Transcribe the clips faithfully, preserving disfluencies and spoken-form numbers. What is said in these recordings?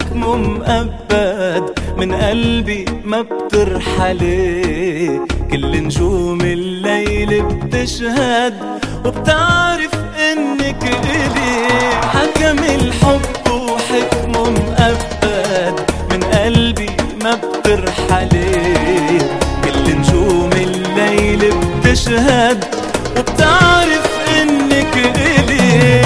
حكمه مؤبد، من قلبي ما بترحلي. كل نجوم الليل بتشهد وبتعرف انك إلي. حكم الحب وحكمه مؤبد، من قلبي ما بترحلي. كل نجوم الليل بتشهد وبتعرف انك إلي.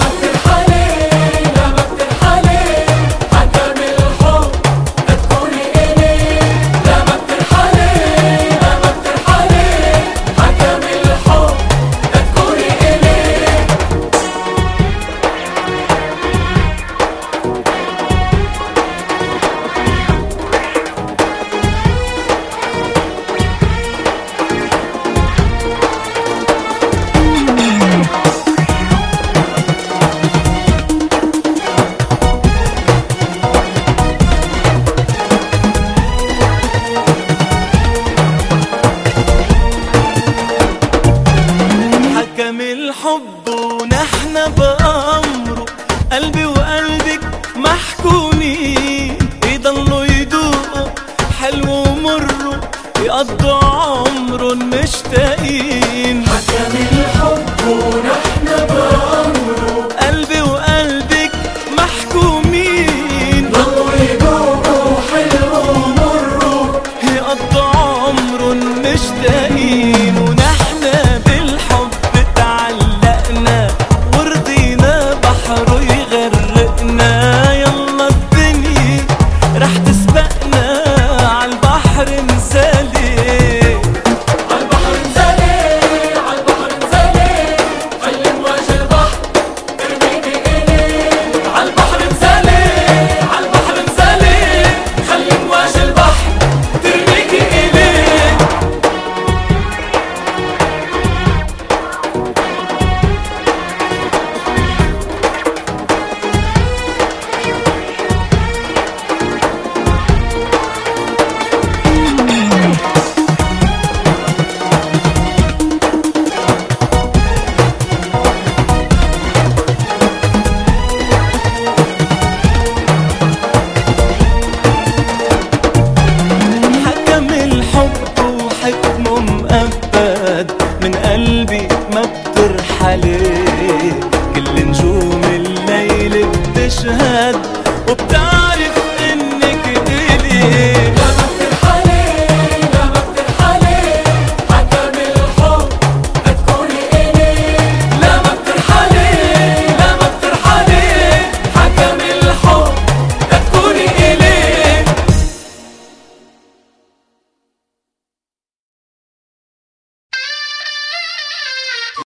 حكم الحب ونحن بأمره، قلبي وقلبك محكومين. يضلوا يدوقوا حلو ومروا، يقضوا